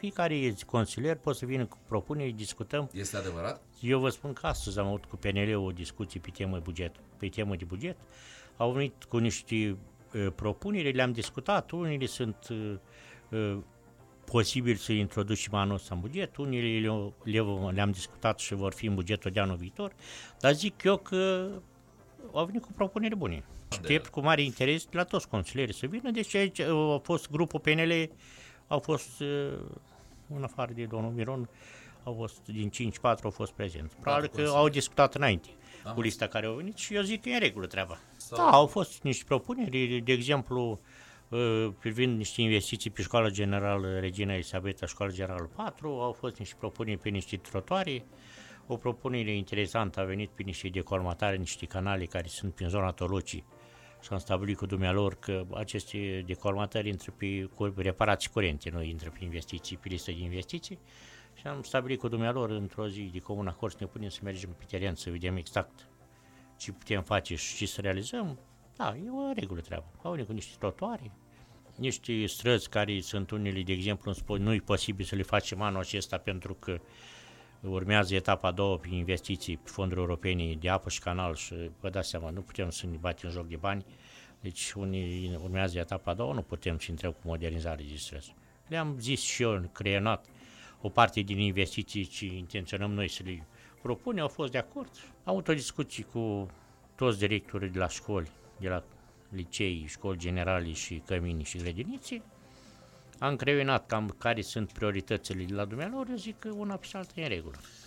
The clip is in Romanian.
fiecare consilier poate să vină cu propuneri, discutăm. Este adevărat? Eu vă spun că astăzi am avut cu PNL-ul o discuție pe temă de buget. Au venit cu niște propuneri, le-am discutat, unele sunt posibil să introducem anul ăsta în buget, unele le-am discutat și vor fi în bugetul de anul viitor, dar zic eu că au venit cu propuneri bune. Aștept cu mare interes la toți consilierii să vină, deci aici a fost grupul PNL, au fost, în afară de domnul Miron, au fost din 5-4 au fost prezenți. Probabil că au discutat înainte cu lista care au venit și eu zic că e în regulă treaba. Da, au fost niște propuneri, de exemplu, privind niște investiții pe Școala Generală Regina Elisabeta, Școala Generală 4, au fost niște propuneri pe niște trotuare, o propunere interesantă a venit pe niște decolmatare, niște canale care sunt prin zona Tolocii și am stabilit cu dumnealor că aceste decolmatări intră pe reparații curente, nu intră pe investiții, pe listă de investiții și am stabilit cu dumnealor într-o zi de comun acord să ne punem să mergem pe teren să vedem exact ce putem face și ce să realizăm. Da, e o regulă treabă. Au venit cu niște trotuare, niște străzi care sunt unele, de exemplu, nu e posibil să le facem anul acesta pentru că urmează etapa a doua prin investiții pe fonduri europene de apă și canal și vă dați seama, nu putem să ne batem în joc de bani, deci unii urmează etapa a doua, nu putem să intrăm cu modernizare de străzi. Le-am zis și eu, creionat o parte din investiții ce intenționăm noi să le propune, au fost de acord. Am avut o discuție cu toți directorii de la școli, de la licei, școli generale și cămini și grădinițe. Am creionat cam care sunt prioritățile de la dumnealor, eu zic că una pe alta e în regulă.